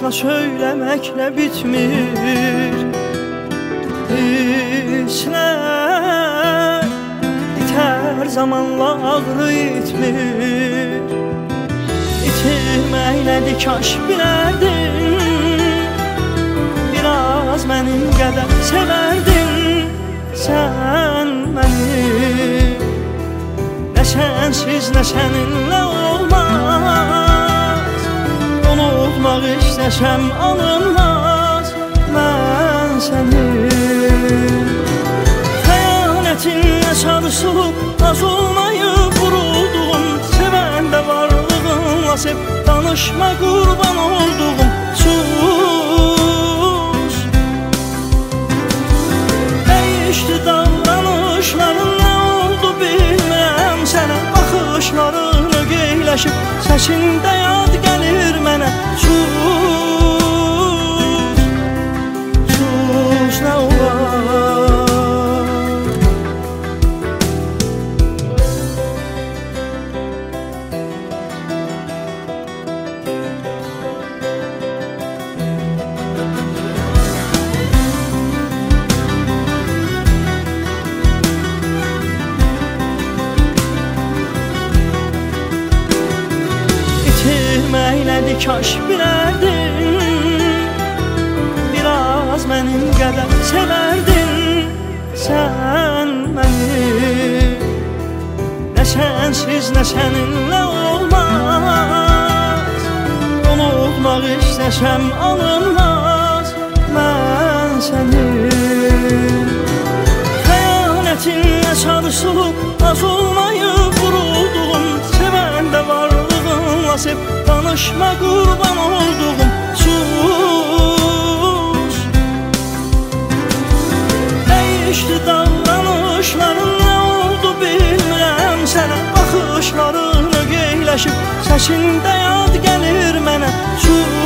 boşuna söyleməklə bitmir. Hisslər itər zamanla ağrı itmir. İtirməklədir kaş bilərdin, biraz mənim qədər sevərdin sən məni. Nə sənsiz nə səninlə olmaz, unutmaq istəsəm alınmaz mən səni. Xəyanətinlə sarsılıb az olmayıb vuruldum, sevəndə varlığınla sev, danışma qurban olduğum. Sus, dəyişdi davranışların, nə oldu bilməm sənə. Baxışlarını geyləşib səsində yad gəlir mənə. Sus, sus, nə olar? İtirməklədir kaş bilərdin, biraz mənim qədər sevərdin sən məni. Nə sənsiz nə səninlə olmaz, unutmaq istəsəm alınmaz mən səni. Xəyanətinlə sarsılıb az olmayıb vuruldum, sevəndə varlığınla sev, danışma qurban olduğum. Sus, dəyişdi davranışların, nə oldu bilmirəm sənə. Baxışlarını geyləşib səsində yad gəlir mənə. Sus.